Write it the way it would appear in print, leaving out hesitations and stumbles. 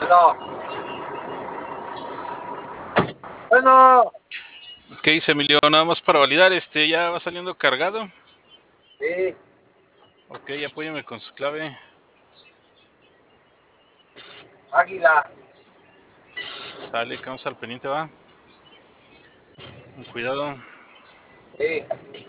Bueno, bueno, ¿Qué dice Emilio? Nada más para validar, ya va saliendo cargado. sí, Ok, apóyame con su clave. Águila, Sale, que vamos al pendiente, va. Con cuidado. sí.